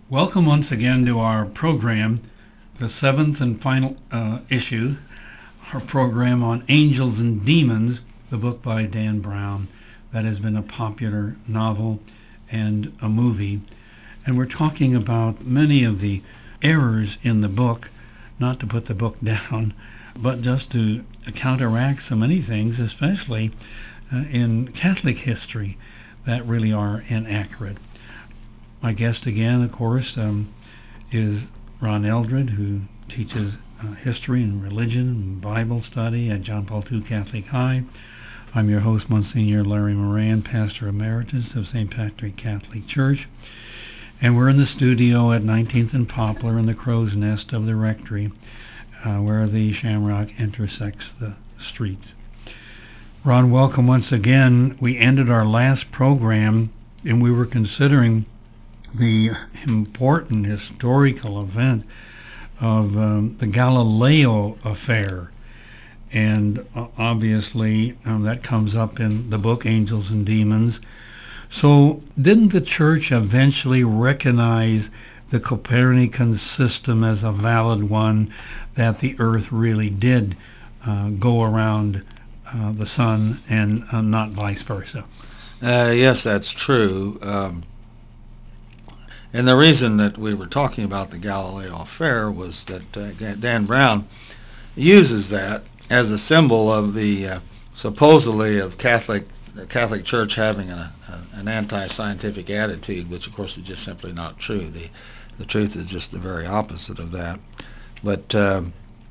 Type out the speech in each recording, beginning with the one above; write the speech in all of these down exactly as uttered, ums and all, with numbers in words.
Welcome once again to our program, the seventh and final uh, issue, our program on Angels and Demons, the book by Dan Brown that has been a popular novel and a movie. And we're talking about many of the errors in the book, not to put the book down, but just to counteract so many things, especially uh, in Catholic history, that really are inaccurate. My guest again, of course, um, is Ron Eldred, who teaches uh, history and religion and Bible study at John Paul the Second Catholic High. I'm your host, Monsignor Larry Moran, Pastor Emeritus of Saint Patrick Catholic Church. And we're in the studio at nineteenth and Poplar in the Crow's Nest of the Rectory, uh, where the Shamrock intersects the streets. Ron, welcome once again. We ended our last program, and we were considering the important historical event of um, the Galileo affair. And uh, obviously um, that comes up in the book Angels and Demons. So didn't the church eventually recognize the Copernican system as a valid one, that the earth really did uh, go around uh, the sun and uh, not vice versa? Uh, yes, that's true. Um, And the reason that we were talking about the Galileo affair was that uh, Dan Brown uses that as a symbol of the uh, supposedly of Catholic the Catholic Church having a, a, an anti-scientific attitude, which of course is just simply not true. The the truth is just the very opposite of that. But um,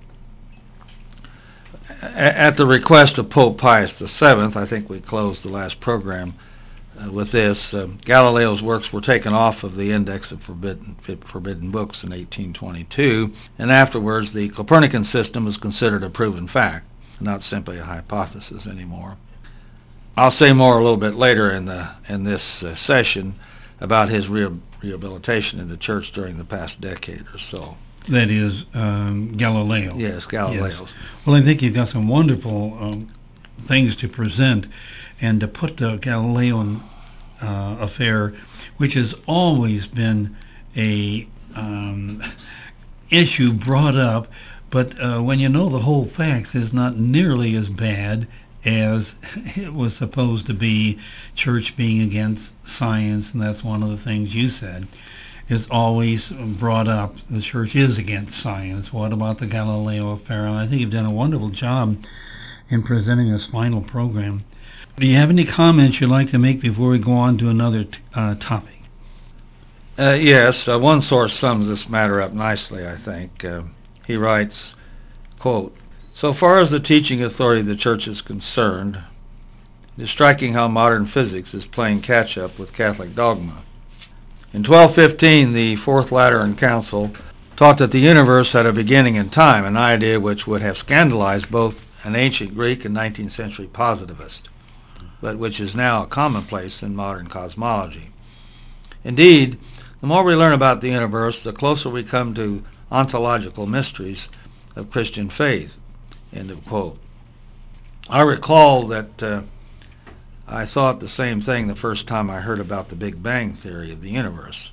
at the request of Pope Pius the Seventh, I think we closed the last program Uh, with this, uh, Galileo's works were taken off of the Index of Forbidden, Forbidden Books in eighteen twenty-two, and afterwards the Copernican system was considered a proven fact, not simply a hypothesis anymore. I'll say more a little bit later in the in this uh, session about his re- rehabilitation in the church during the past decade or so. That is um, Galileo. Yes, Galileo. Yes. Well, I think you've got some wonderful um, things to present, and to put the Galilean uh, affair, which has always been a um, issue brought up, but uh, when you know the whole facts, is not nearly as bad as it was supposed to be. Church being against science, and that's one of the things you said, is always brought up. The church is against science. What about the Galileo affair? And I think you've done a wonderful job in presenting this final program. Do you have any comments you'd like to make before we go on to another t- uh, topic? Uh, yes, uh, one source sums this matter up nicely, I think. Uh, he writes, quote, "So far as the teaching authority of the Church is concerned, it is striking how modern physics is playing catch-up with Catholic dogma. In twelve fifteen, the Fourth Lateran Council taught that the universe had a beginning in time, an idea which would have scandalized both an ancient Greek and nineteenth century positivist, but which is now a commonplace in modern cosmology. Indeed, the more we learn about the universe, the closer we come to ontological mysteries of Christian faith." End of quote. I recall that uh, I thought the same thing the first time I heard about the Big Bang theory of the universe,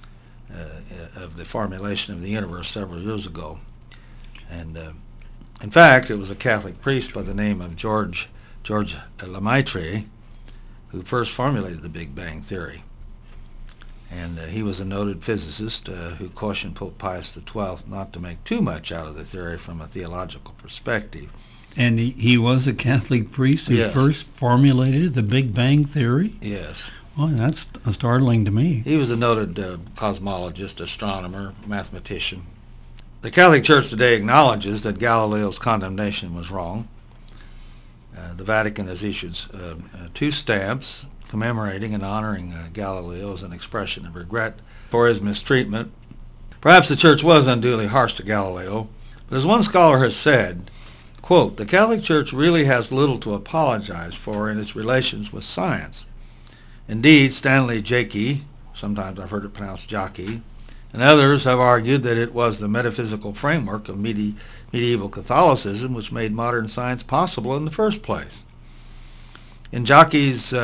uh, of the formulation of the universe several years ago. And uh, in fact, it was a Catholic priest by the name of George George Lemaitre who first formulated the Big Bang theory. And uh, he was a noted physicist uh, who cautioned Pope Pius the Twelfth not to make too much out of the theory from a theological perspective. And he, he was a Catholic priest who Yes. first formulated the Big Bang theory? Yes. Well, that's startling to me. He was a noted uh, cosmologist, astronomer, mathematician. The Catholic Church today acknowledges that Galileo's condemnation was wrong. Uh, the Vatican has issued uh, uh, two stamps commemorating and honoring uh, Galileo as an expression of regret for his mistreatment. Perhaps the Church was unduly harsh to Galileo, but as one scholar has said, quote, "The Catholic Church really has little to apologize for in its relations with science. Indeed, Stanley Jakey, sometimes I've heard it pronounced jockey, and others have argued that it was the metaphysical framework of medi- medieval Catholicism which made modern science possible in the first place. In Jockey's uh,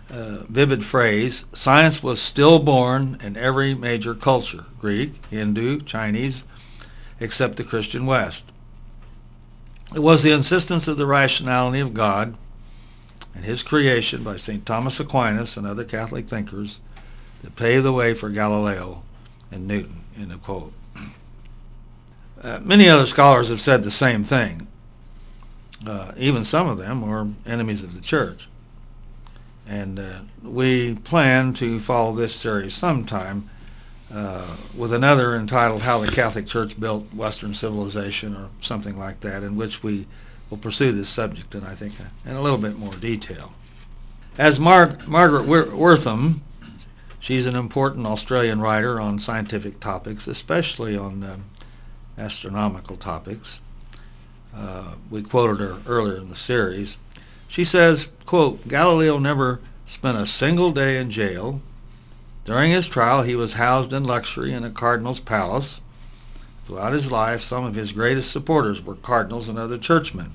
uh, vivid phrase, science was stillborn in every major culture, Greek, Hindu, Chinese, except the Christian West. It was the insistence of the rationality of God and his creation by Saint Thomas Aquinas and other Catholic thinkers that paved the way for Galileo and Newton, end of quote. Uh, many other scholars have said the same thing. Uh, even some of them are enemies of the church. And uh, we plan to follow this series sometime uh, with another entitled How the Catholic Church Built Western Civilization, or something like that, in which we will pursue this subject in, I think, in a little bit more detail. As Mar- Margaret Wortham, she's an important Australian writer on scientific topics, especially on um, astronomical topics. Uh, we quoted her earlier in the series. She says, quote, Galileo never spent a single day in jail. During his trial, he was housed in luxury in a cardinal's palace. Throughout his life, some of his greatest supporters were cardinals and other churchmen.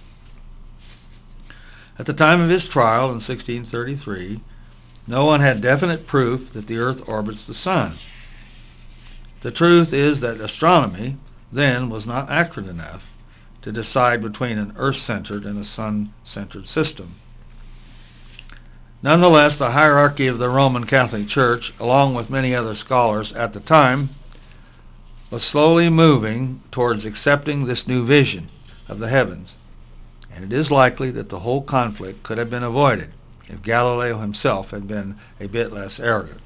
At the time of his trial in sixteen thirty-three, no one had definite proof that the earth orbits the sun. The truth is that astronomy then was not accurate enough to decide between an earth-centered and a sun-centered system. Nonetheless, the hierarchy of the Roman Catholic Church, along with many other scholars at the time, was slowly moving towards accepting this new vision of the heavens, and it is likely that the whole conflict could have been avoided if Galileo himself had been a bit less arrogant.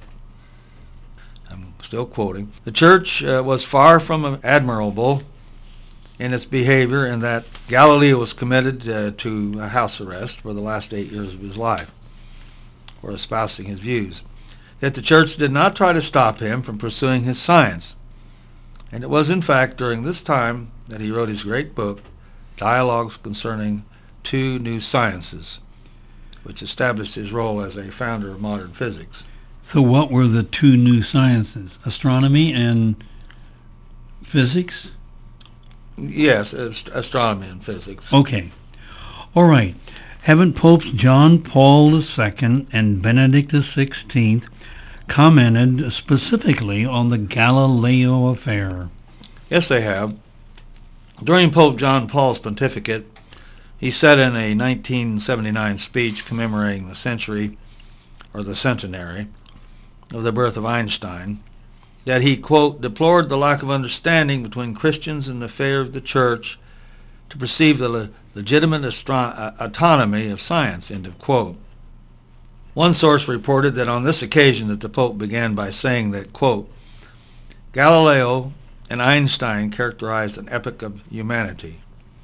I'm still quoting. The church uh, was far from admirable in its behavior in that Galileo was committed uh, to house arrest for the last eight years of his life for espousing his views. Yet the church did not try to stop him from pursuing his science. And it was in fact during this time that he wrote his great book, Dialogues Concerning Two New Sciences, which established his role as a founder of modern physics. So what were the two new sciences? Astronomy and physics? Yes, ast- astronomy and physics. Okay. All right. Haven't Popes John Paul the Second and Benedict the Sixteenth commented specifically on the Galileo affair? Yes, they have. During Pope John Paul's pontificate, he said in a nineteen seventy-nine speech commemorating the century, or the centenary, of the birth of Einstein, that he, quote, deplored the lack of understanding between Christians in the affair of the church to perceive the le- legitimate astro- uh, autonomy of science, end of quote. One source reported that on this occasion that the Pope began by saying that, quote, Galileo and Einstein characterized an epoch of humanity.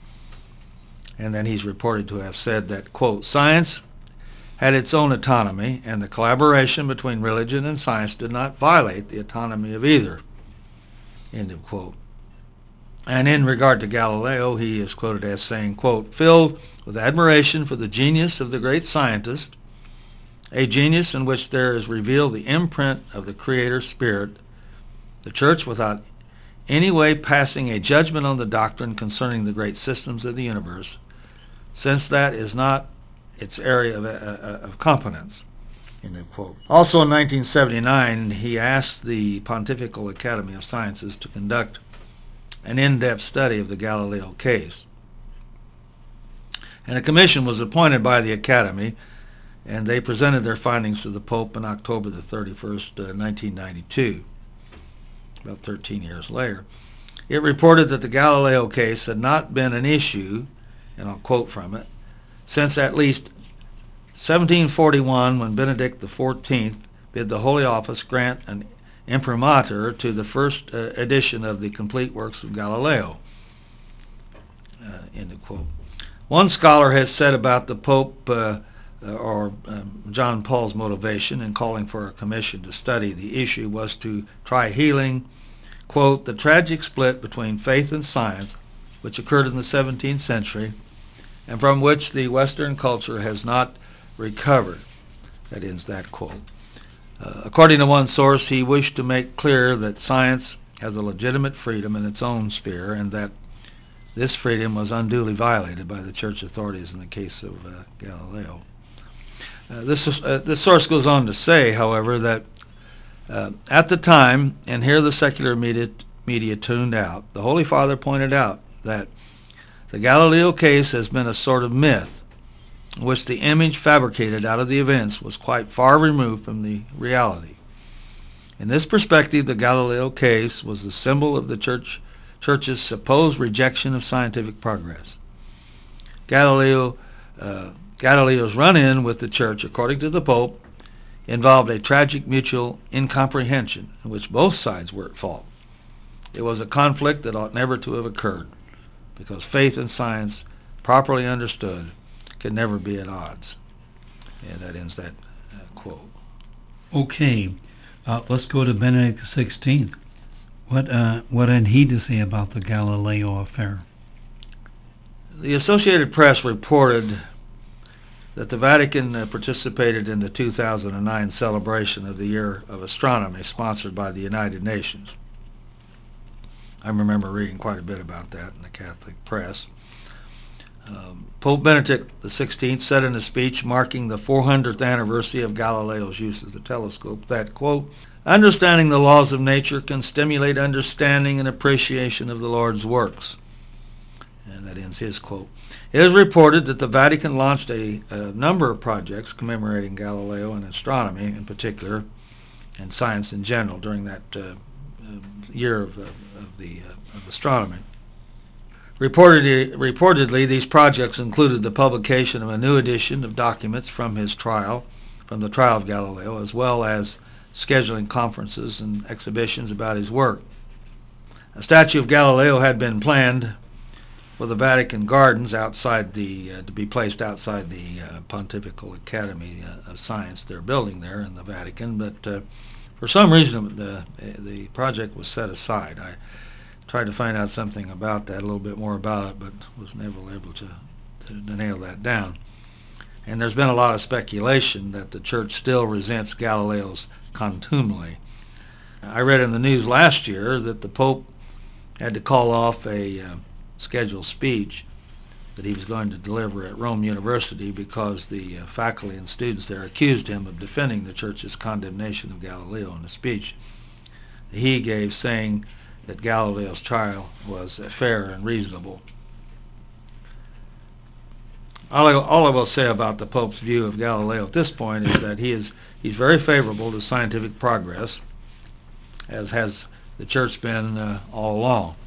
And then he's reported to have said that, quote, science had its own autonomy, and the collaboration between religion and science did not violate the autonomy of either, end of quote. And in regard to Galileo, he is quoted as saying, quote, filled with admiration for the genius of the great scientist, a genius in which there is revealed the imprint of the Creator Spirit, the Church, without any way passing a judgment on the doctrine concerning the great systems of the universe, since that is not its area of, uh, of competence. End of quote. Also in nineteen seventy-nine, he asked the Pontifical Academy of Sciences to conduct an in-depth study of the Galileo case. And a commission was appointed by the Academy, and they presented their findings to the Pope on October the thirty-first, uh, nineteen ninety-two, about thirteen years later. It reported that the Galileo case had not been an issue, and I'll quote from it, since at least seventeen forty-one, when Benedict the fourteenth bid the Holy Office grant an imprimatur to the first uh, edition of the complete works of Galileo. Uh, end of quote. One scholar has said about the Pope uh, or um, John Paul's motivation in calling for a commission to study the issue was to try healing, quote, the tragic split between faith and science which occurred in the seventeenth century and from which the Western culture has not recovered. That ends that quote. Uh, according to one source, he wished to make clear that science has a legitimate freedom in its own sphere and that this freedom was unduly violated by the church authorities in the case of uh, Galileo. Uh, this, is, uh, this source goes on to say, however, that uh, at the time, and here the secular media, media tuned out, the Holy Father pointed out that the Galileo case has been a sort of myth, in which the image fabricated out of the events was quite far removed from the reality. In this perspective, the Galileo case was the symbol of the church, church's supposed rejection of scientific progress. Galileo, uh, Galileo's run-in with the church, according to the Pope, involved a tragic mutual incomprehension in which both sides were at fault. It was a conflict that ought never to have occurred, because faith and science, properly understood, can never be at odds. And that ends that uh, quote. Okay, uh, let's go to Benedict the sixteenth. What, uh, what had he to say about the Galileo affair? The Associated Press reported that the Vatican uh, participated in the two thousand nine celebration of the Year of Astronomy sponsored by the United Nations. I remember reading quite a bit about that in the Catholic press. Um, Pope Benedict the sixteenth said in a speech marking the four hundredth anniversary of Galileo's use of the telescope that, quote, understanding the laws of nature can stimulate understanding and appreciation of the Lord's works. And that ends his quote. It is reported that the Vatican launched a, a number of projects commemorating Galileo and astronomy in particular, and science in general, during that uh, uh, year of, uh, of, the, uh, of astronomy. Reportedly, reportedly, these projects included the publication of a new edition of documents from his trial, from the trial of Galileo, as well as scheduling conferences and exhibitions about his work. A statue of Galileo had been planned for the Vatican Gardens outside the uh, to be placed outside the uh, Pontifical Academy uh, of Science they're building there in the Vatican, but uh, for some reason the the project was set aside. I tried to find out something about that, a little bit more about it, but was never able to, to, to nail that down. And there's been a lot of speculation that the church still resents Galileo's contumely. I read in the news last year that the Pope had to call off a uh, scheduled speech that he was going to deliver at Rome University because the uh, faculty and students there accused him of defending the church's condemnation of Galileo in a speech that he gave, saying that Galileo's trial was uh, fair and reasonable. All I, all I will say about the Pope's view of Galileo at this point is that he is he's very favorable to scientific progress, as has the church been uh, all along.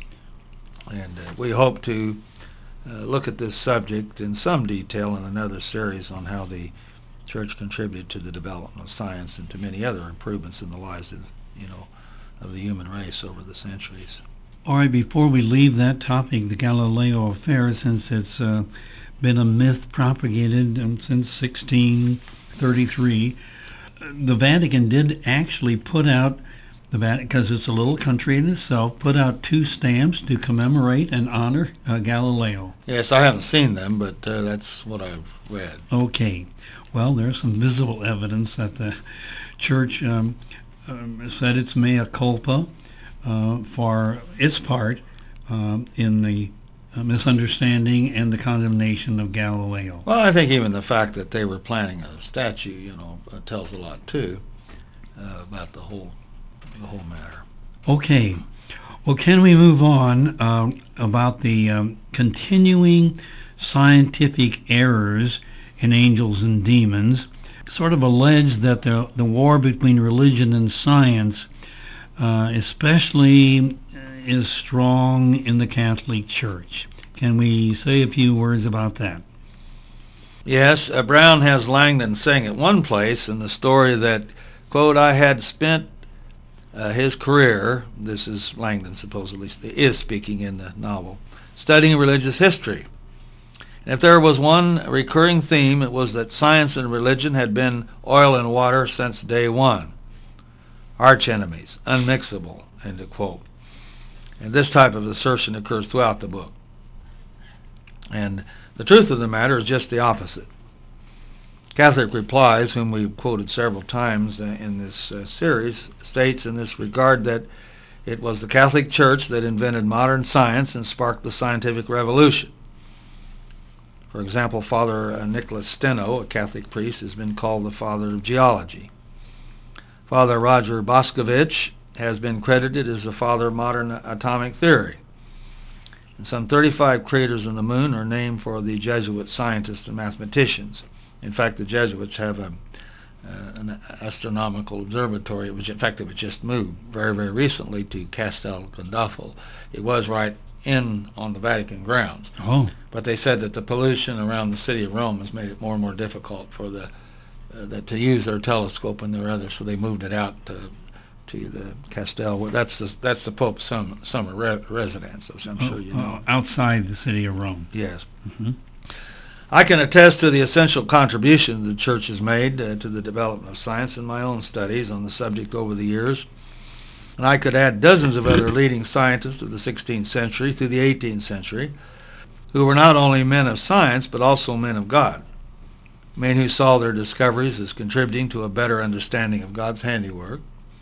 And uh, we hope to uh, look at this subject in some detail in another series on how the church contributed to the development of science and to many other improvements in the lives of, you know, of the human race over the centuries. All right, before we leave that topic, the Galileo affair, since it's uh, been a myth propagated um, since sixteen thirty-three, the Vatican did actually put out, the Vatican, because it's a little country in itself, put out two stamps to commemorate and honor uh, Galileo. Yes, I haven't seen them, but uh, that's what I've read. Okay. Well, there's some visible evidence that the church um, um, said its mea culpa uh, for its part um, in the uh, misunderstanding and the condemnation of Galileo. Well, I think even the fact that they were planning a statue, you know, uh, tells a lot too uh, about the whole the whole matter. Okay. Well, can we move on uh, about the um, continuing scientific errors in Angels and Demons? Sort of alleged that the the war between religion and science, uh, especially, is strong in the Catholic Church. Can we say a few words about that? Yes, uh, Brown has Langdon saying at one place in the story that, quote, I had spent uh, his career, this is Langdon supposedly is speaking in the novel, studying religious history. And if there was one recurring theme, it was that science and religion had been oil and water since day one. Arch enemies, unmixable, end of quote. And this type of assertion occurs throughout the book. And the truth of the matter is just the opposite. Catholic Replies, whom we've quoted several times uh, in this uh, series, states in this regard that it was the Catholic Church that invented modern science and sparked the scientific revolution. For example, Father uh, Nicholas Steno, a Catholic priest, has been called the father of geology. Father Roger Boscovich has been credited as the father of modern atomic theory. And some thirty-five craters on the moon are named for the Jesuit scientists and mathematicians. In fact, the Jesuits have a, uh, an astronomical observatory, which in fact it was just moved very, very recently to Castel Gandolfo. It was right in on the Vatican grounds. Oh. But they said that the pollution around the city of Rome has made it more and more difficult for the, uh, the to use their telescope and their others, so they moved it out to, to the Castel. Well, that's the, that's the Pope's sum, summer re- residence, which I'm Oh, sure you know. oh, outside the city of Rome. Yes. Mm-hmm. I can attest to the essential contribution the Church has made uh, to the development of science in my own studies on the subject over the years. And I could add dozens of other leading scientists of the sixteenth century through the eighteenth century who were not only men of science but also men of God, men who saw their discoveries as contributing to a better understanding of God's handiwork,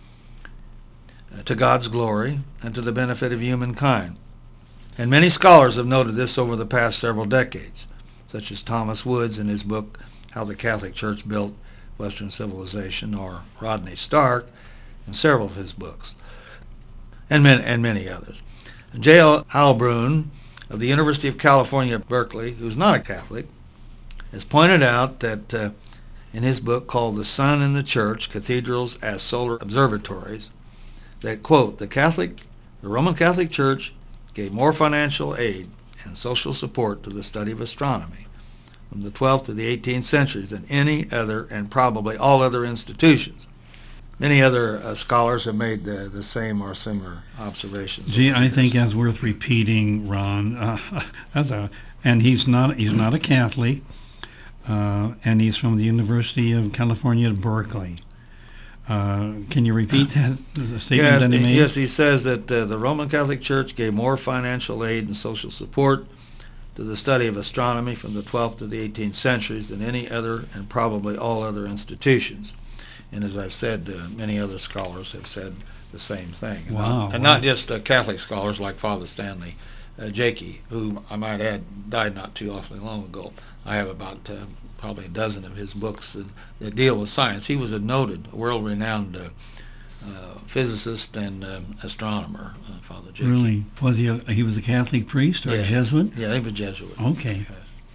uh, to God's glory, and to the benefit of humankind. And many scholars have noted this over the past several decades, such as Thomas Woods in his book, How the Catholic Church Built Western Civilization, or Rodney Stark in several of his books, and many, and many others. J L Heilbrunn of the University of California, Berkeley, who's not a Catholic, has pointed out that uh, in his book called The Sun and the Church, Cathedrals as Solar Observatories, that, quote, the Catholic, the Roman Catholic Church gave more financial aid and social support to the study of astronomy from the twelfth to the eighteenth centuries than any other and probably all other institutions. Many other uh, scholars have made the, the same or similar observations. Gee, I think that's worth repeating, Ron. Uh, that's a, and he's not he's not a Catholic, uh, and he's from the University of California at Berkeley. Uh, can you repeat that the statement Yes, that he made? yes, he says that uh, the Roman Catholic Church gave more financial aid and social support to the study of astronomy from the twelfth to the eighteenth centuries than any other and probably all other institutions. And as I've said, uh, many other scholars have said the same thing. And Wow. Not, and not just uh, Catholic scholars like Father Stanley uh, Jakey, who I might add died not too awfully long ago. I have about uh, probably a dozen of his books that, that deal with science. He was a noted, world-renowned uh, uh, physicist and um, astronomer, uh, Father Jakey. Really? Was he a, he was a Catholic priest or Yeah. a Jesuit? Yeah, he was a Jesuit. Okay.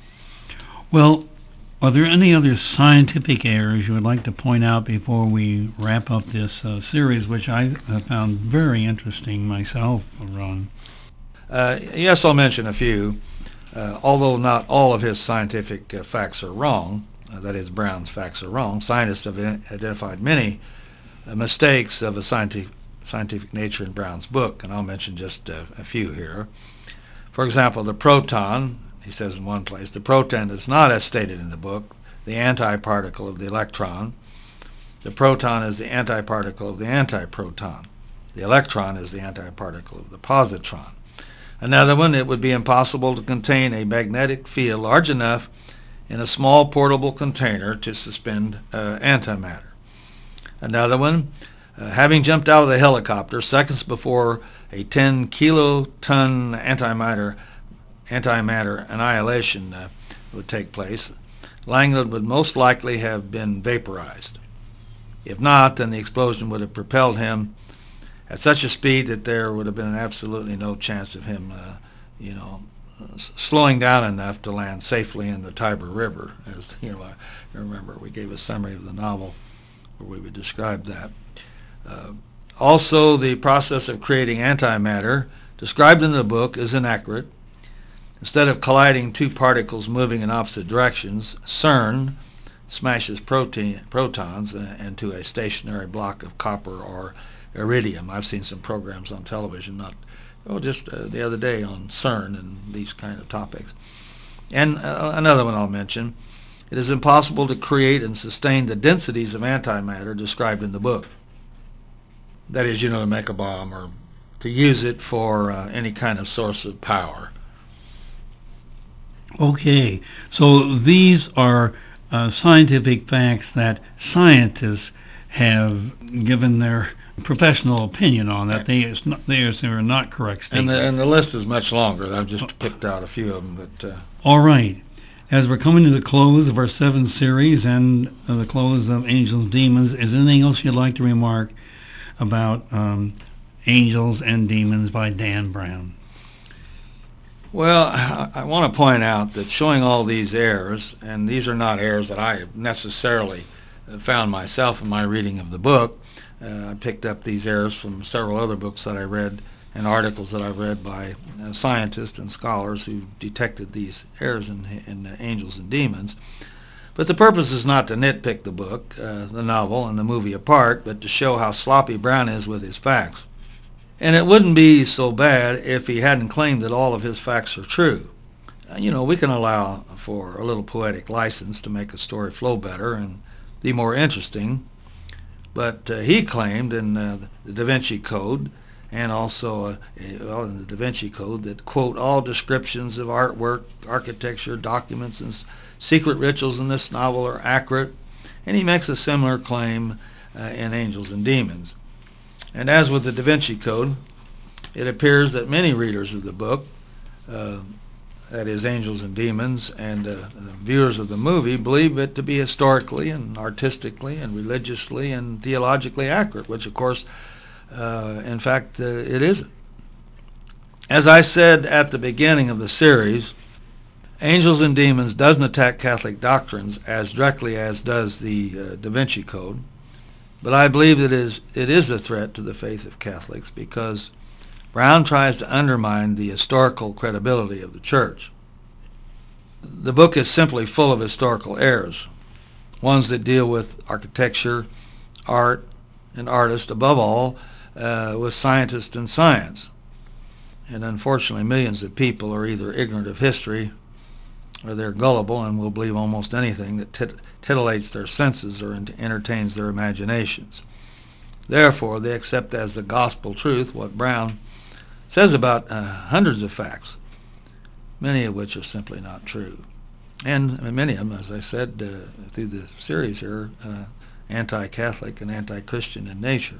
Well, are there any other scientific errors you would like to point out before we wrap up this uh, series, which I have found very interesting myself, Ron? Uh, yes, I'll mention a few. Uh, although not all of his scientific uh, facts are wrong, uh, that is, Brown's facts are wrong, scientists have in- identified many uh, mistakes of a scientific, scientific nature in Brown's book, and I'll mention just uh, a few here. For example, the proton, he says in one place, the proton is not, as stated in the book, the antiparticle of the electron. The proton is the antiparticle of the antiproton. The electron is the antiparticle of the positron. Another one, it would be impossible to contain a magnetic field large enough in a small portable container to suspend uh, antimatter. Another one, uh, having jumped out of the helicopter seconds before a ten kiloton antimatter antimatter annihilation uh, would take place, Langland would most likely have been vaporized. If not, then the explosion would have propelled him at such a speed that there would have been absolutely no chance of him, uh, you know, uh, slowing down enough to land safely in the Tiber River. As you know, I remember we gave a summary of the novel where we would describe that. Uh, also, the process of creating antimatter described in the book is inaccurate. Instead of colliding two particles moving in opposite directions, CERN smashes protein, protons uh, into a stationary block of copper or iridium. I've seen some programs on television, not oh, just uh, the other day on CERN and these kind of topics. And uh, another one I'll mention, it is impossible to create and sustain the densities of antimatter described in the book. That is, you know, to make a bomb or to use it for uh, any kind of source of power. Okay, so these are uh, scientific facts that scientists have given their professional opinion on, that they, is not, they, is, they are not correct And statements. the, and the list is much longer. I've just picked out a few of them that... Uh, All right. As we're coming to the close of our seventh series and uh, the close of Angels and Demons, is there anything else you'd like to remark about um, Angels and Demons by Dan Brown? Well, I, I want to point out that showing all these errors, and these are not errors that I have necessarily found myself in my reading of the book. Uh, I picked up these errors from several other books that I read and articles that I read by uh, scientists and scholars who detected these errors in, in uh, Angels and Demons. But the purpose is not to nitpick the book, uh, the novel, and the movie apart, but to show how sloppy Brown is with his facts. And it wouldn't be so bad if he hadn't claimed that all of his facts are true. Uh, you know, we can allow for a little poetic license to make a story flow better and be more interesting. But uh, he claimed in uh, the Da Vinci Code, and also uh, well, in the Da Vinci Code, that, quote, all descriptions of artwork, architecture, documents, and secret rituals in this novel are accurate. And he makes a similar claim uh, in Angels and Demons. And as with the Da Vinci Code, it appears that many readers of the book, uh, that is Angels and Demons, and uh, viewers of the movie, believe it to be historically and artistically and religiously and theologically accurate, which of course, uh, in fact, uh, it isn't. As I said at the beginning of the series, Angels and Demons doesn't attack Catholic doctrines as directly as does the uh, Da Vinci Code. But I believe that it is, it is a threat to the faith of Catholics because Brown tries to undermine the historical credibility of the Church. The book is simply full of historical errors, ones that deal with architecture, art, and artists, above all, uh, with scientists and science. And unfortunately, millions of people are either ignorant of history or they're gullible and will believe almost anything that tit- titillates their senses or ent- entertains their imaginations. Therefore, they accept as the gospel truth what Brown says about uh, hundreds of facts, many of which are simply not true. And many of them, as I said uh, through the series here, uh, anti-Catholic and anti-Christian in nature.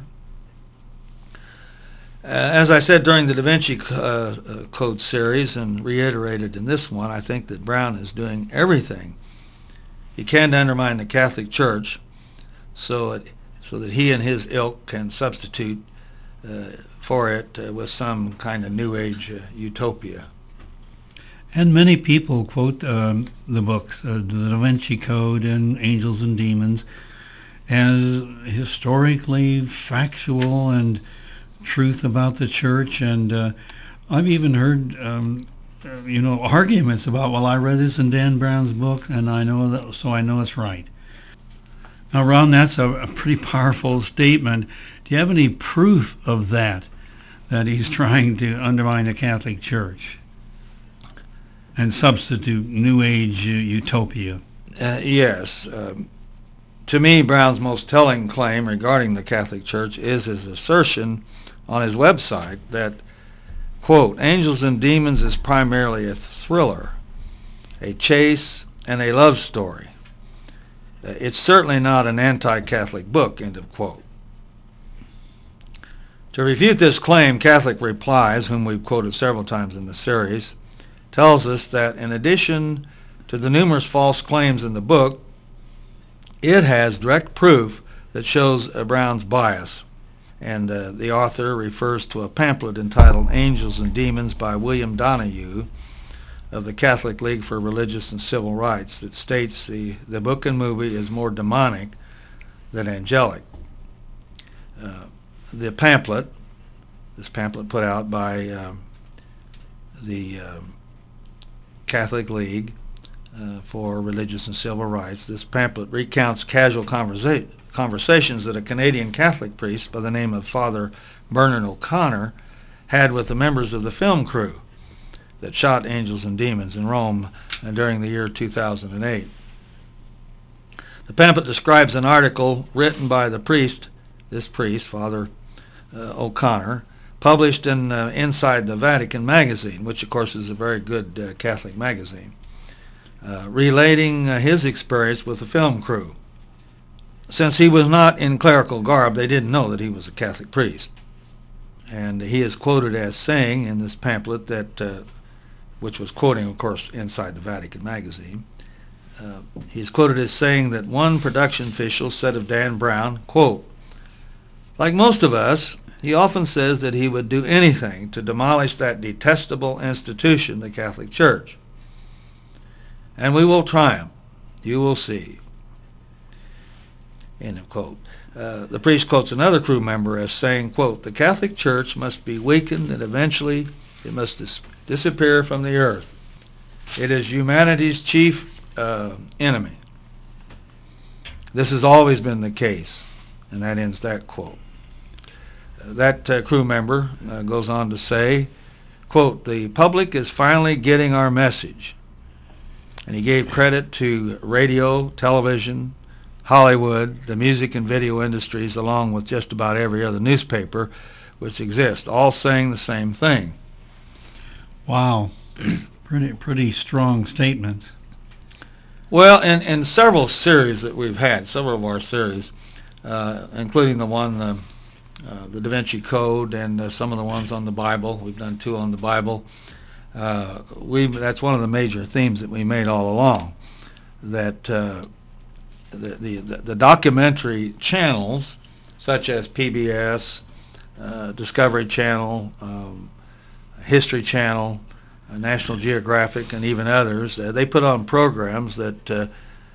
Uh, as I said during the Da Vinci uh, uh, Code series and reiterated in this one, I think that Brown is doing everything he can to undermine the Catholic Church so it, so that he and his ilk can substitute uh, for it uh, with some kind of New Age uh, utopia. And many people quote um, the books, uh, the Da Vinci Code and Angels and Demons, as historically factual and truth about the church. And uh, I've even heard, um, uh, you know, arguments about, well, I read this in Dan Brown's book, and I know that, so I know it's right. Now, Ron, that's a, a pretty powerful statement. Do you have any proof of that, that he's trying to undermine the Catholic Church and substitute New Age uh, utopia? Uh, yes. Um, to me, Brown's most telling claim regarding the Catholic Church is his assertion on his website that, quote, Angels and Demons is primarily a thriller, a chase, and a love story. Uh, it's certainly not an anti-Catholic book, end of quote. To refute this claim, Catholic Replies, whom we've quoted several times in the series, tells us that in addition to the numerous false claims in the book, it has direct proof that shows uh, Brown's bias. And uh, the author refers to a pamphlet entitled Angels and Demons by William Donahue of the Catholic League for Religious and Civil Rights that states the, the book and movie is more demonic than angelic. Uh, the pamphlet, this pamphlet put out by um, the um, Catholic League uh, for Religious and Civil Rights, this pamphlet recounts casual conversa- conversations that a Canadian Catholic priest by the name of Father Bernard O'Connor had with the members of the film crew that shot Angels and Demons in Rome uh, during the year two thousand eight. The pamphlet describes an article written by the priest, this priest, Father uh, O'Connor, published in uh, Inside the Vatican magazine, which of course is a very good uh, Catholic magazine, uh, relating uh, his experience with the film crew. Since he was not in clerical garb, they didn't know that he was a Catholic priest. And he is quoted as saying in this pamphlet that uh, which was quoting, of course, Inside the Vatican magazine. Uh, he's quoted as saying that one production official said of Dan Brown, quote, "Like most of us, he often says that he would do anything to demolish that detestable institution, the Catholic Church. And we will triumph. You will see." End of quote. Uh, the priest quotes another crew member as saying, quote, "The Catholic Church must be weakened and eventually it must dis- disappear from the earth. It is humanity's chief uh, enemy. This has always been the case." And that ends that quote. Uh, that uh, crew member uh, goes on to say, quote, "The public is finally getting our message." And he gave credit to radio, television, Hollywood, the music and video industries, along with just about every other newspaper which exists, all saying the same thing. Wow. pretty pretty strong statements. Well, in, in several series that we've had, several of our series, uh, including the one, uh, uh, the Da Vinci Code, and uh, some of the ones on the Bible, we've done two on the Bible, uh, we that's one of the major themes that we made all along, that uh, the, the, the documentary channels, such as P B S, uh, Discovery Channel, um, History Channel, uh, National Geographic, and even others, uh, they put on programs that uh,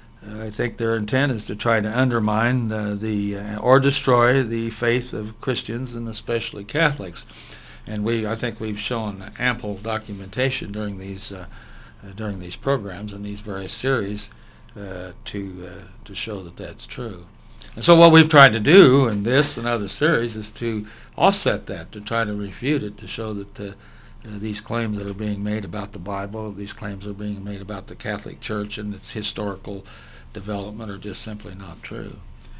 I think their intent is to try to undermine uh, the uh, or destroy the faith of Christians and especially Catholics. And we, I think, we've shown ample documentation during these uh, uh, during these programs and these various series uh, to uh, to show that that's true. And so what we've tried to do in this and other series is to offset that, to try to refute it, to show that uh, uh, these claims that are being made about the Bible, these claims are being made about the Catholic Church and its historical development are just simply not true.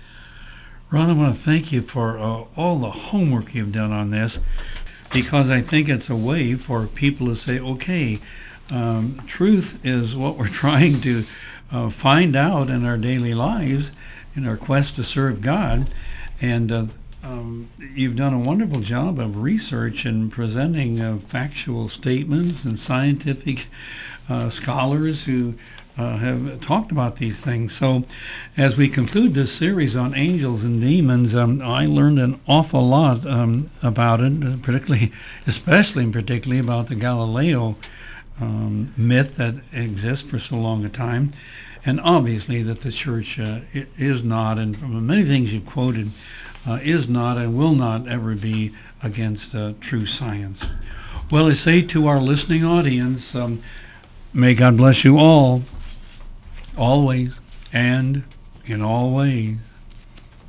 Ron, I want to thank you for uh, all the homework you've done on this, because I think it's a way for people to say, okay, um, truth is what we're trying to uh, find out in our daily lives, in our quest to serve God. And uh, um, you've done a wonderful job of research and presenting uh, factual statements and scientific uh, scholars who uh, have talked about these things. So as we conclude this series on angels and demons, um, I learned an awful lot um, about it, particularly, especially and particularly about the Galileo um, myth that exists for so long a time. And obviously that the church uh, is not, and from many things you've quoted, uh, is not and will not ever be against uh, true science. Well, I say to our listening audience, um, may God bless you all, always and in all ways.